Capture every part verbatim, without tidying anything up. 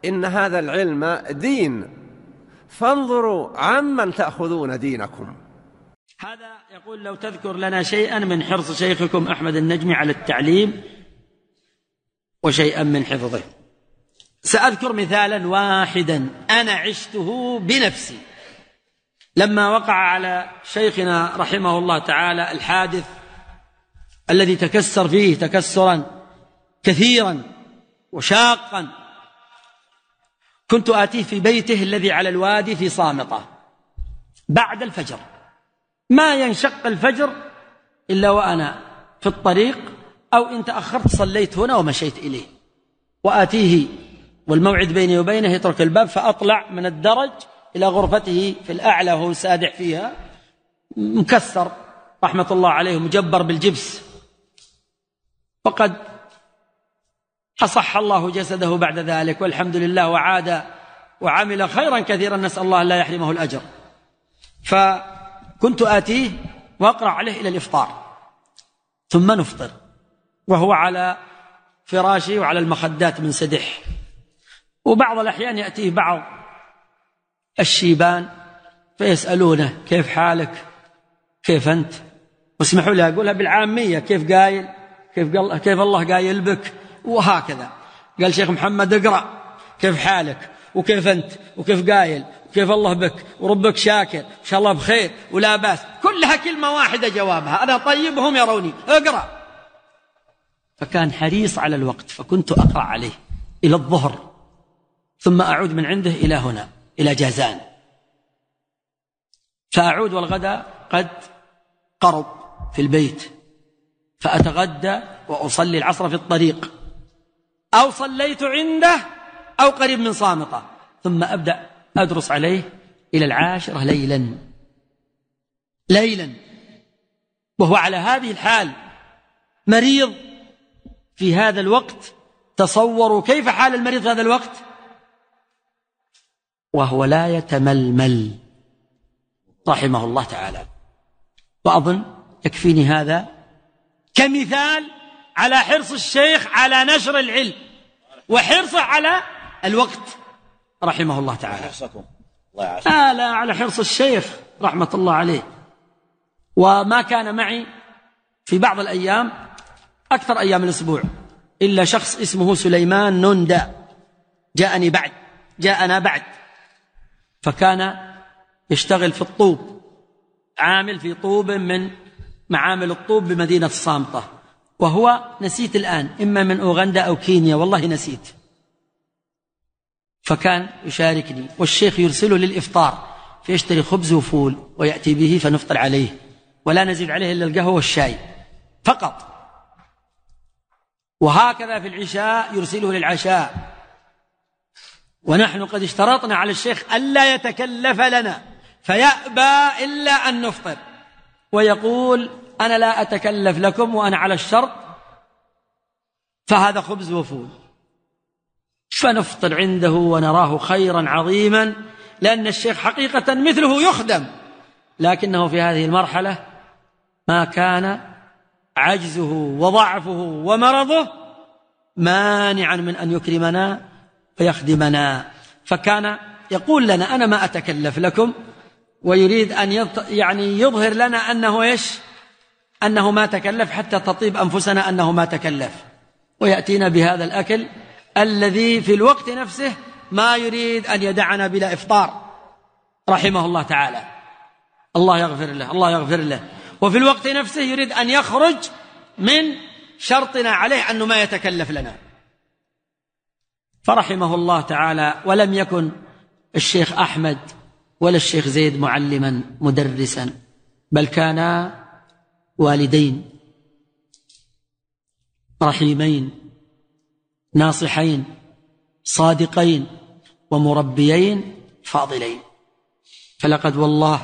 إن هذا العلم دين، فانظروا عمن تأخذون دينكم. هذا يقول: لو تذكر لنا شيئا من حرص شيخكم أحمد النجمي على التعليم وشيئا من حفظه. سأذكر مثالا واحدا أنا عشته بنفسي لما وقع على شيخنا رحمه الله تعالى الحادث الذي تكسر فيه تكسرا كثيرا وشاقا. كنت آتيه في بيته الذي على الوادي في صامطة بعد الفجر، ما ينشق الفجر إلا وأنا في الطريق، أو إن تأخرت صليت هنا ومشيت إليه، وآتيه والموعد بيني وبينه يترك الباب، فأطلع من الدرج إلى غرفته في الأعلى وهو سادح فيها مكسر رحمة الله عليه مجبر بالجبس، وقد أصح الله جسده بعد ذلك والحمد لله، وعاد وعمل خيرا كثيرا، نسأل الله لا يحرمه الأجر. فكنت آتيه وأقرأ عليه إلى الإفطار، ثم نفطر وهو على فراشه وعلى المخدات من سدح. وبعض الأحيان يأتيه بعض الشيبان فيسألونه: كيف حالك؟ كيف أنت؟ واسمحوا لي أقولها بالعامية: كيف قايل؟ كيف, قال كيف الله قايل بك؟ وهكذا. قال شيخ محمد: اقرأ كيف حالك وكيف أنت وكيف قايل وكيف الله بك وربك شاكر إن شاء الله بخير ولا باس، كلها كلمة واحدة جوابها: أنا طيب هم يروني، اقرأ. فكان حريص على الوقت، فكنت أقرأ عليه إلى الظهر، ثم أعود من عنده إلى هنا إلى جازان، فأعود والغداء قد قرب في البيت، فأتغدى وأصلي العصر في الطريق، أو صليت عنده أو قريب من صامتة، ثم أبدأ أدرس عليه إلى العاشرة ليلا ليلا وهو على هذه الحال مريض في هذا الوقت. تصوروا كيف حال المريض في هذا الوقت وهو لا يتململ رحمه الله تعالى. وأظن يكفيني هذا كمثال على حرص الشيخ على نشر العلم وحرصه على الوقت رحمه الله تعالى. آه لا، على حرص الشيخ رحمة الله عليه. وما كان معي في بعض الأيام أكثر أيام الأسبوع إلا شخص اسمه سليمان نوندا جاءني بعد جاءنا بعد فكان يشتغل في الطوب، عامل في طوب من معامل الطوب بمدينة الصامتة، وهو نسيت الآن إما من أوغندا أو كينيا، والله نسيت. فكان يشاركني، والشيخ يرسله للإفطار فيشتري خبز وفول ويأتي به فنفطر عليه، ولا نزيد عليه إلا القهوة والشاي فقط. وهكذا في العشاء يرسله للعشاء، ونحن قد اشترطنا على الشيخ ألا يتكلف لنا فيأبى إلا أن نفطر، ويقول: أنا لا أتكلف لكم وأنا على الشرط، فهذا خبز وفول. فنفطر عنده ونراه خيرا عظيما، لأن الشيخ حقيقة مثله يخدم، لكنه في هذه المرحلة ما كان عجزه وضعفه ومرضه مانعا من أن يكرمنا ويخدمنا. فكان يقول لنا: أنا ما أتكلف لكم، ويريد أن يعني يظهر لنا أنه إيش؟ أنه ما تكلف، حتى تطيب أنفسنا أنه ما تكلف، ويأتينا بهذا الأكل الذي في الوقت نفسه ما يريد أن يدعنا بلا إفطار رحمه الله تعالى. الله يغفر له الله يغفر له. وفي الوقت نفسه يريد أن يخرج من شرطنا عليه أنه ما يتكلف لنا، فرحمه الله تعالى. ولم يكن الشيخ أحمد ولا الشيخ زيد معلما مدرسا، بل كانا والدين رحيمين ناصحين صادقين ومربيين فاضلين. فلقد والله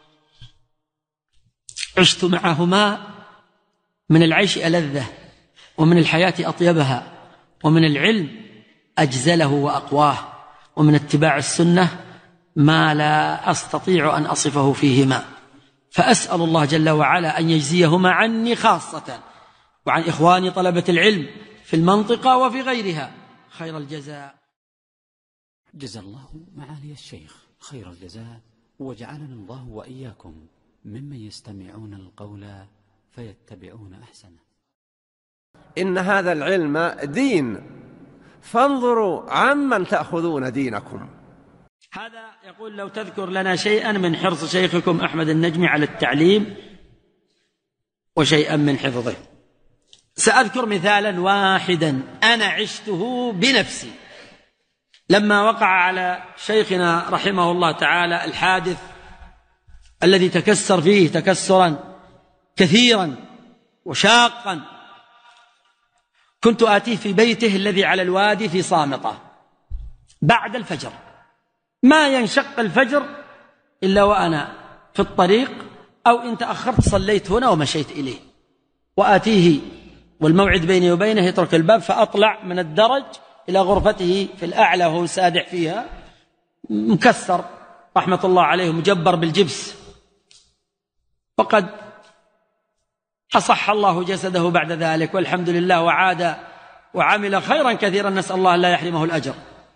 عشت معهما من العيش ألذه، ومن الحياة أطيبها، ومن العلم أجزله وأقواه، ومن اتباع السنة ما لا أستطيع أن أصفه فيهما. فأسأل الله جل وعلا أن يجزيهما عني خاصة وعن إخواني طلبة العلم في المنطقة وفي غيرها خير الجزاء. جزا الله معالي الشيخ خير الجزاء، وجعلنا الله وإياكم ممن يستمعون القول فيتبعون أحسنه. إن هذا العلم دين، فانظروا عمن تأخذون دينكم. هذا يقول: لو تذكر لنا شيئا من حرص شيخكم أحمد النجمي على التعليم وشيئا من حفظه. سأذكر مثالا واحدا أنا عشته بنفسي لما وقع على شيخنا رحمه الله تعالى الحادث الذي تكسر فيه تكسرا كثيرا وشاقا. كنت آتيه في بيته الذي على الوادي في صامتة بعد الفجر، ما ينشق الفجر إلا وأنا في الطريق، أو إن تأخرت صليت هنا ومشيت إليه، وآتيه والموعد بيني وبينه يترك الباب، فأطلع من الدرج إلى غرفته في الأعلى وهو سادح فيها مكسر رحمة الله عليه مجبر بالجبس، وقد أصح الله جسده بعد ذلك والحمد لله، وعاد وعمل خيرا كثيرا، نسأل الله لا يحرمه الأجر.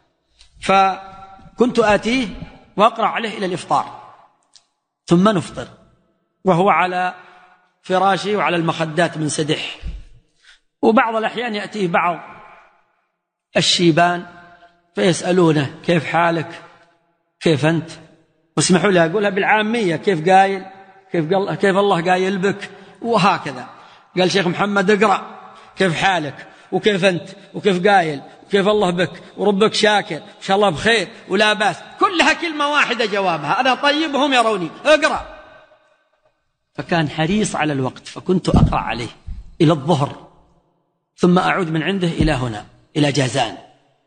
فكنت آتيه وأقرأ عليه إلى الإفطار، ثم نفطر وهو على فراشه وعلى المخدات من سدح. وبعض الأحيان يأتيه بعض الشيبان فيسألونه: كيف حالك؟ كيف أنت؟ واسمحوا لي أقولها بالعامية: كيف قايل؟ كيف, قال كيف الله قايل بك؟ وهكذا. قال شيخ محمد: اقرأ كيف حالك وكيف أنت وكيف قايل وكيف الله بك وربك شاكر إن شاء الله بخير ولا بأس، كلها كلمة واحدة جوابها: أنا طيب هم يروني، اقرأ. فكان حريص على الوقت، فكنت أقرأ عليه إلى الظهر، ثم أعود من عنده إلى هنا إلى جازان،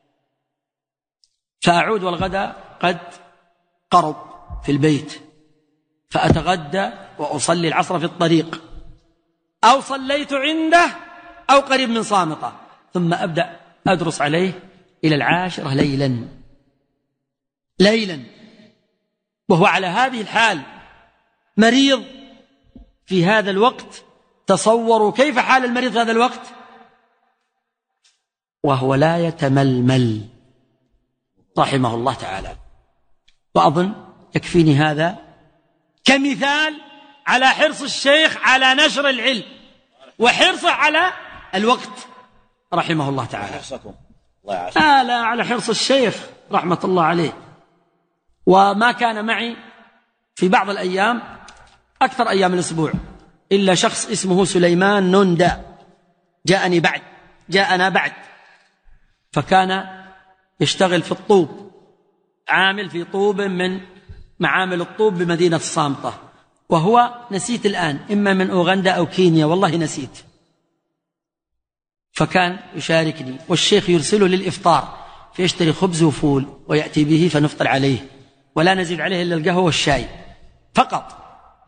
فأعود والغداء قد قرب في البيت، فأتغدى وأصلي العصر في الطريق، أو صليت عنده أو قريب من صامتة، ثم أبدأ أدرس عليه إلى العاشرة ليلا ليلا وهو على هذه الحال مريض في هذا الوقت. تصوروا كيف حال المريض في هذا الوقت وهو لا يتململ رحمه الله تعالى. وأظن يكفيني هذا كمثال على حرص الشيخ على نشر العلم وحرصه على الوقت رحمه الله تعالى. آه لا على حرص الشيخ رحمة الله عليه. وما كان معي في بعض الأيام أكثر أيام الأسبوع إلا شخص اسمه سليمان نوندا جاءني بعد جاءنا بعد فكان يشتغل في الطوب، عامل في طوب من معامل الطوب بمدينة الصامتة، وهو نسيت الآن إما من أوغندا أو كينيا والله نسيت. فكان يشاركني، والشيخ يرسله للإفطار فيشتري خبز وفول ويأتي به فنفطر عليه، ولا نزيد عليه إلا القهوة والشاي فقط.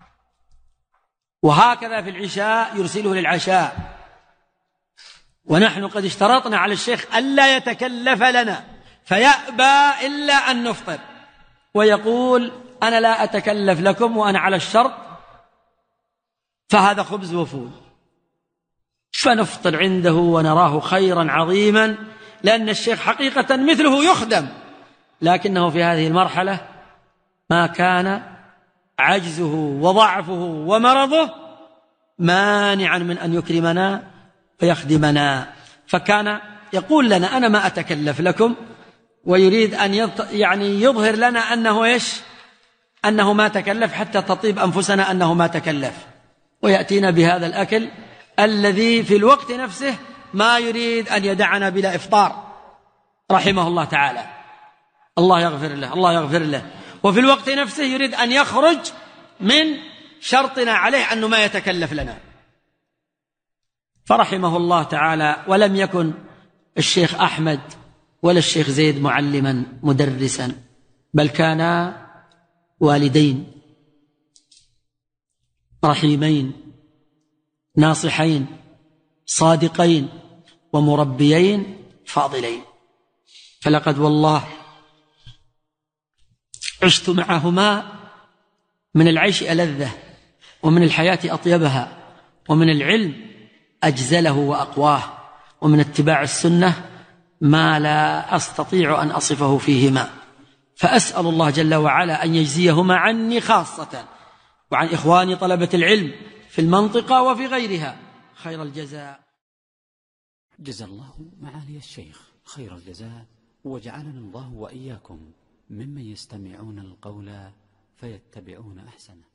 وهكذا في العشاء يرسله للعشاء، ونحن قد اشترطنا على الشيخ ألا يتكلف لنا فيأبى إلا أن نفطر، ويقول: أنا لا أتكلف لكم وأنا على الشرط، فهذا خبز وفول. فنفطر عنده ونراه خيرا عظيما، لأن الشيخ حقيقة مثله يخدم، لكنه في هذه المرحلة ما كان عجزه وضعفه ومرضه مانعا من أن يكرمنا ويخدمنا. فكان يقول لنا: أنا ما أتكلف لكم، ويريد أن يعني يظهر لنا أنه إيش؟ أنه ما تكلف حتى تطيب أنفسنا أنه ما تكلف، ويأتينا بهذا الأكل الذي في الوقت نفسه ما يريد أن يدعنا بلا إفطار رحمه الله تعالى. الله يغفر له الله يغفر له. وفي الوقت نفسه يريد أن يخرج من شرطنا عليه أنه ما يتكلف لنا، فرحمه الله تعالى. ولم يكن الشيخ أحمد ولا الشيخ زيد معلما مدرسا، بل كانا والدين رحيمين ناصحين صادقين ومربيين فاضلين. فلقد والله عشت معهما من العيش ألذه، ومن الحياة أطيبها، ومن العلم أجزله وأقواه، ومن اتباع السنة ما لا أستطيع أن أصفه فيهما، فأسأل الله جل وعلا أن يجزيهما عني خاصة وعن إخواني طلبة العلم في المنطقة وفي غيرها خير الجزاء. جزا الله معالي الشيخ خير الجزاء، وجعلنا الله وإياكم ممن يستمعون القول فيتبعون أحسنه.